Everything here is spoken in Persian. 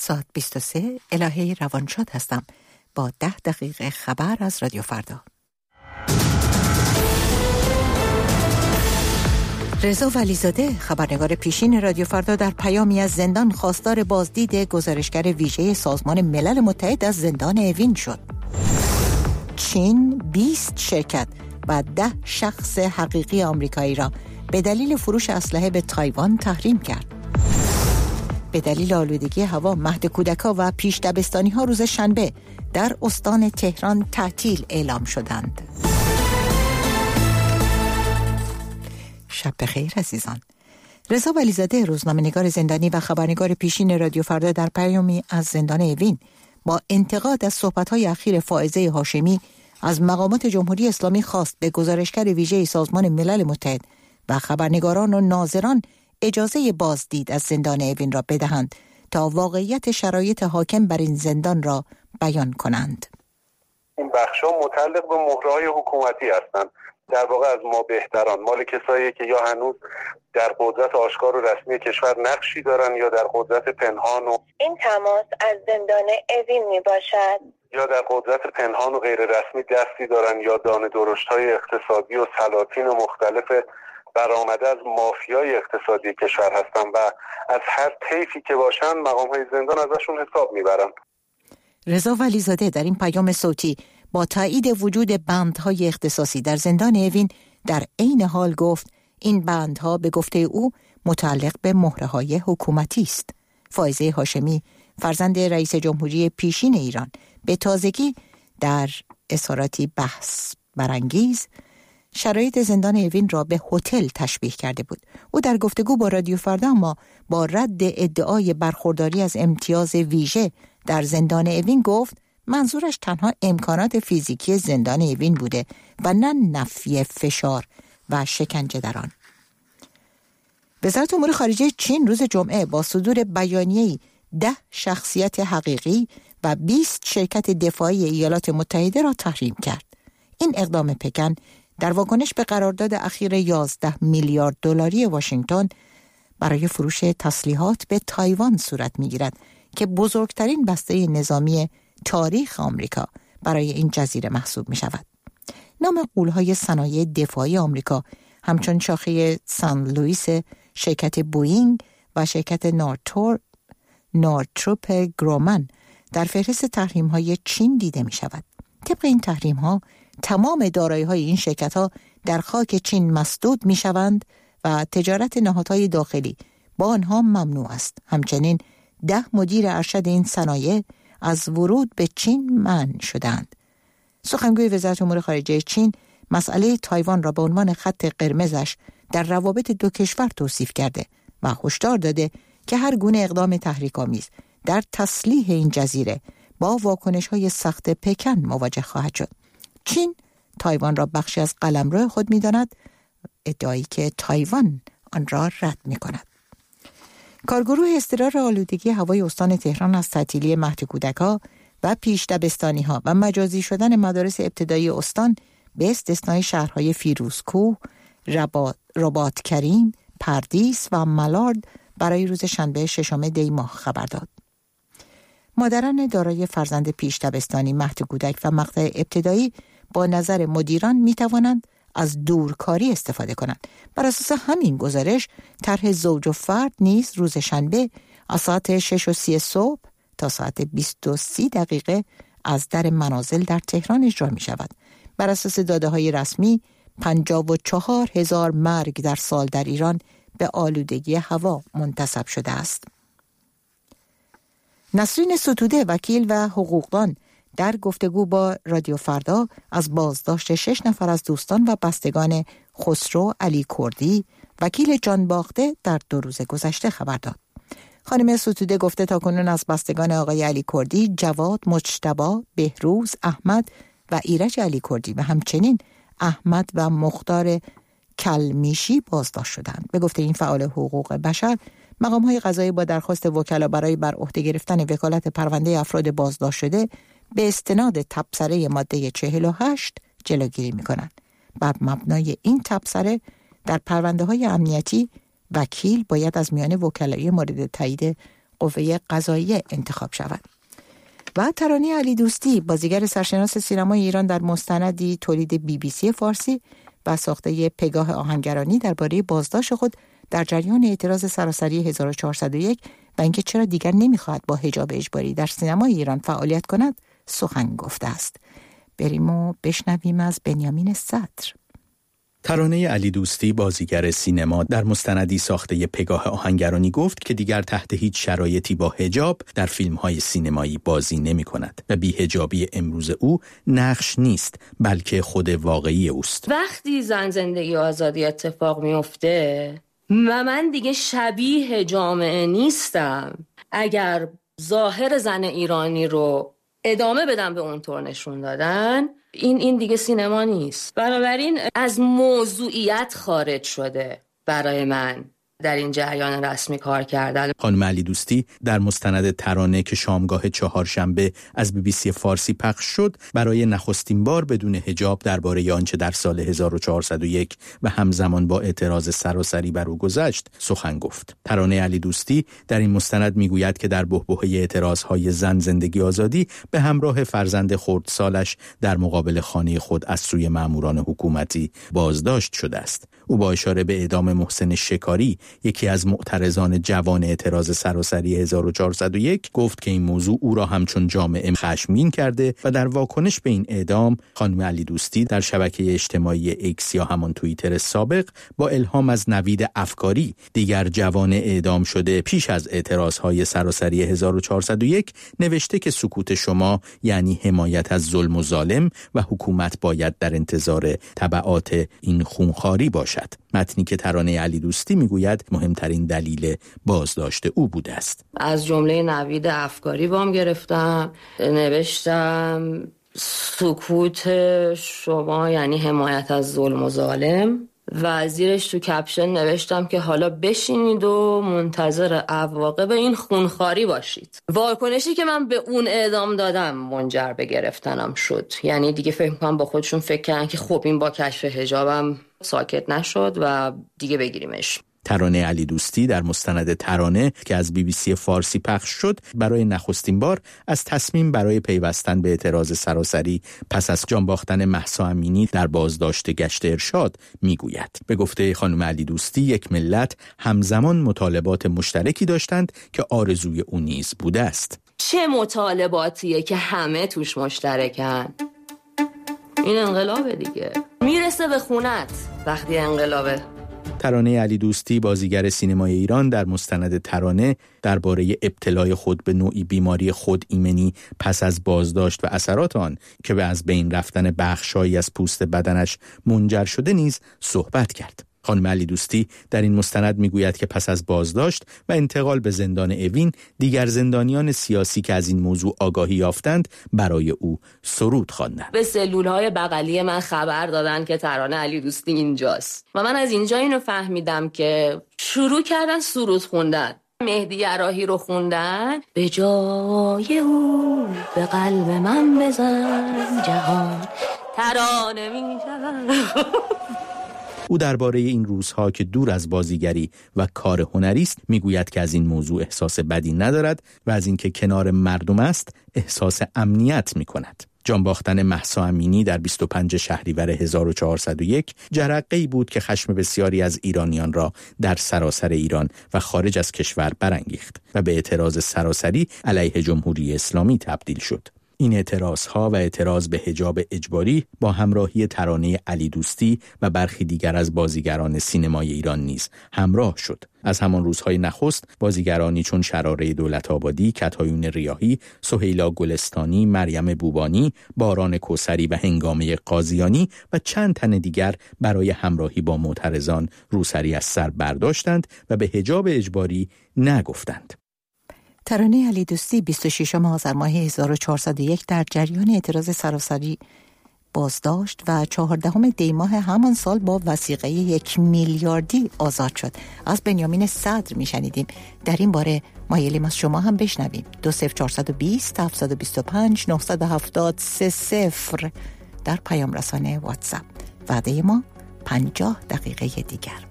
ساعت 23 الهه روانشاد هستم با 10 دقیقه خبر از رادیو فردا. رضا ولیزاده خبرنگار پیشین رادیو فردا در پیامی از زندان خواستار بازدید گزارشگر ویژه سازمان ملل متحد از زندان اوین شد. چین 20 شرکت و 10 شخص حقیقی آمریکایی را به دلیل فروش اسلحه به تایوان تحریم کرد. به دلیل آلودگی هوا مهد کودک‌ها و پیش دبستانی‌ها روز شنبه در استان تهران تعطیل اعلام شدند. شب بخیر عزیزان. رضا ولیزاده روزنامه‌نگار زندانی و خبرنگار پیشین رادیو فردا در پیامی از زندان اوین با انتقاد از صحبت‌های اخیر فائزه هاشمی از مقامات جمهوری اسلامی خواست به گزارشگر ویژه سازمان ملل متحد و خبرنگاران و ناظران اجازه بازدید از زندان اوین را بدهند تا واقعیت شرایط حاکم بر این زندان را بیان کنند. این بخش‌ها متعلق به مهره‌های حکومتی هستند. در واقع از ما بهتران، مال کسایی که یا هنوز در قدرت آشکار و رسمی کشور نقشی دارن یا در قدرت پنهان و این تماس از زندان اوین می باشد یا در قدرت پنهان و غیر رسمی دستی دارن یا دانه درشت‌های اقتصادی و سلاطین مختلف برآمده از مافیای اقتصادی کشور هستن و از هر طیفی که باشن مقام‌های زندان ازشون حساب میبرن. رضا ولیزاده در این پیام صوتی با تایید وجود بندهای اختصاصی در زندان اوین در عین حال گفت این بندها به گفته او متعلق به مهره‌های حکومتی است. فائزه هاشمی فرزند رئیس جمهوری پیشین ایران به تازگی در اظهاراتی بحث برانگیز شرایط زندان اوین را به هتل تشبیه کرده بود. او در گفتگو با رادیو فردا اما با رد ادعای برخورداری از امتیاز ویژه در زندان اوین گفت منظورش تنها امکانات فیزیکی زندان اوین بوده و نه نفی فشار و شکنجه در آن. وزارت امور خارجه چین روز جمعه با صدور بیانیه‌ای 10 شخصیت حقیقی و 20 شرکت دفاعی ایالات متحده را تحریم کرد. این اقدام پکن در واکنش به قرارداد اخیر 11 میلیارد دلاری واشنگتن برای فروش تسلیحات به تایوان صورت می‌گیرد که بزرگترین بسته نظامی تاریخ آمریکا برای این جزیره محسوب می‌شود. نام غول‌های صنایع دفاعی آمریکا همچون شاخه سان لوئیس شرکت بوئینگ و شرکت نورتروپ گرومن در فهرست تحریم‌های چین دیده می‌شود. طبق این تحریم‌ها تمام دارایی‌های این شرکت‌ها در خاک چین مسدود می‌شوند و تجارت نهادهای داخلی با آنها ممنوع است. همچنین 10 مدیر ارشد این صنایع از ورود به چین منع شدند. سخنگوی وزارت امور خارجه چین مسئله تایوان را به عنوان خط قرمزش در روابط دو کشور توصیف کرده و هشدار داده که هر گونه اقدام تحریک‌آمیز در تسلیح این جزیره با واکنش‌های سخت پکن مواجه خواهد شد. چین تایوان را بخشی از قلمرو خود می‌داند، ادعایی که تایوان آن را رد می‌کند. کارگروه اضطرار آلودگی هوای استان تهران از تعطیلی مهد کودک‌ها و پیش دبستانی‌ها و مجازی شدن مدارس ابتدایی استان به استثنای شهرهای فیروزکوه، رباط کریم، پردیس و ملارد برای روز شنبه 6 دی ماه خبر داد. مادران دارای فرزند پیش دبستانی، مهد کودک و مقطع ابتدایی با نظر مدیران می توانند از دورکاری استفاده کنند. بر اساس همین گزارش طرح زوج و فرد نیز روز شنبه از ساعت 6:30 صبح تا ساعت 20:30 از در منازل در تهران اجرا می شود. بر اساس داده های رسمی 54,000 مرگ در سال در ایران به آلودگی هوا منتسب شده است. نسرین ستوده وکیل و حقوقدان در گفتگو با رادیو فردا از بازداشت 6 نفر از دوستان و بستگان خسرو علی کردی وکیل جان باخته در 2 روز گذشته خبر داد. خانم ستوده گفته تاکنون از بستگان آقای علی کردی جواد، مجتبی، بهروز، احمد و ایرج علی کردی و همچنین احمد و مختار کلمیشی بازداشت شدند. به گفته این فعال حقوق بشر، مقام‌های قضایی با درخواست وکلا برای بر عهده گرفتن وکالت پرونده افراد بازداشت شده به استناد تبصره ماده 48 جلوگیری می‌کنند. بر مبنای این تبصره در پرونده‌های امنیتی وکیل باید از میان وکلای مورد تایید قوه قضاییه انتخاب شود. و ترانه علی دوستی، بازیگر سرشناس سینمای ایران، در مستندی تولید BBC فارسی و ساخته پگاه آهنگرانی درباره بازداشت خود در جریان اعتراض سراسری 1401 و اینکه چرا دیگر نمیخواهد با حجاب اجباری در سینمای ایران فعالیت کند سخن گفته است. بریم و بشنویم از بنیامین صدر. ترانه علی دوستی، بازیگر سینما، در مستندی ساخته پگاه آهنگرانی گفت که دیگر تحت هیچ شرایطی با حجاب در فیلم‌های سینمایی بازی نمی‌کند و بی‌حجابی امروز او نقش نیست بلکه خود واقعی اوست. وقتی زن زندگی و آزادی اتفاق میفته و من دیگه شبیه جامعه نیستم، اگر ظاهر زن ایرانی رو ادامه بدم به اون طور نشون دادن، این دیگه سینما نیست. بنابراین از موضوعیت خارج شده برای من در این جریان رسمی کار کردن. خانم علی دوستی در مستند ترانه که شامگاه چهارشنبه از BBC فارسی پخش شد، برای نخستین بار بدون حجاب درباره آنچه در سال 1401 و همزمان با اعتراض سراسری بر او گذشت سخن گفت. ترانه علی دوستی در این مستند میگوید که در بحبوحه اعتراضهای زن زندگی آزادی به همراه فرزند خردسالش در مقابل خانه خود از سوی ماموران حکومتی بازداشت شده است. او با اشاره به اعدام محسن شکاری، یکی از معترضان جوان اعتراض سراسری 1401، گفت که این موضوع او را همچون جامعه خشمگین کرده و در واکنش به این اعدام خانم علی دوستی در شبکه اجتماعی ایکس یا همان توییتر سابق با الهام از نوید افکاری، دیگر جوان اعدام شده پیش از اعتراضهای سراسری 1401، نوشته که سکوت شما یعنی حمایت از ظلم و ظالم و حکومت باید در انتظار تبعات این خونخواری باشد. متنی که ترانه علی دوستی میگوید مهمترین دلیل بازداشت او بوده است. از جمله نوید افکاری وام گرفتم، نوشتم سکوت شما یعنی حمایت از ظلم و ظالم و زیرش تو کپشن نوشتم که حالا بشینید و منتظر عواقب این خونخواری باشید. واکنشی که من به اون اعدام دادم منجر به گرفتنم شد. یعنی دیگه فکر کنم با خودشون فکر کردن که خب این با کشف حجابم ساکت نشد و دیگه بگیریمش. ترانه علی دوستی در مستند ترانه که از BBC فارسی پخش شد برای نخستین بار از تصمیم برای پیوستن به اعتراض سراسری پس از جان باختن مهسا امینی در بازداشت گشت ارشاد میگوید. به گفته خانم علی دوستی، یک ملت همزمان مطالبات مشترکی داشتند که آرزوی او نیز بوده است. چه مطالباتیه که همه توش مشترکن؟ این انقلابه دیگه، میرسه به خونت وقتی انقلابه. ترانه علی دوستی، بازیگر سینمای ایران، در مستند ترانه درباره ابتلای خود به نوعی بیماری خود ایمنی پس از بازداشت و اثرات آن که به از بین رفتن بخشایی از پوست بدنش منجر شده نیز صحبت کرد. خانم علی دوستی در این مستند میگوید که پس از بازداشت و انتقال به زندان اوین، دیگر زندانیان سیاسی که از این موضوع آگاهی یافتند برای او سرود خواندند. به سلولهای بغلی من خبر دادن که ترانه علی دوستی اینجاست و من از اینجا اینو فهمیدم که شروع کردن سرود خوندن. مهدی عراحی رو خوندن، به جای او به قلب من بزن جهان ترانه میشود. او درباره این روزها که دور از بازیگری و کار هنری است میگوید که از این موضوع احساس بدی ندارد و از اینکه کنار مردم است احساس امنیت میکند. جان باختن مهسا امینی در 25 شهریور 1401 جرقه‌ای بود که خشم بسیاری از ایرانیان را در سراسر ایران و خارج از کشور برانگیخت و به اعتراض سراسری علیه جمهوری اسلامی تبدیل شد. این اعتراضها و اعتراض به حجاب اجباری با همراهی ترانه علی دوستی و برخی دیگر از بازیگران سینمای ایران نیز همراه شد. از همان روزهای نخست بازیگرانی چون شراره دولت‌آبادی، کتایون ریاحی، سهیلا گلستانی، مریم بوبانی، باران کوثری و هنگامه قاضیانی و چند تن دیگر برای همراهی با معترضان روسری از سر برداشتند و به حجاب اجباری نگفتند. ترانه علی دوستی 26 آذر ماه 1401 در جریان اعتراض سراسری بازداشت و 14 دی ماه همان سال با وثیقه 1 میلیاردی آزاد شد. از بنیامین صدر میشنیدیم. در این باره مایلیم از شما هم بشنویم. 20420 725 970 30 در پیام رسانه واتساپ. وعده ما 50 دقیقه دیگر.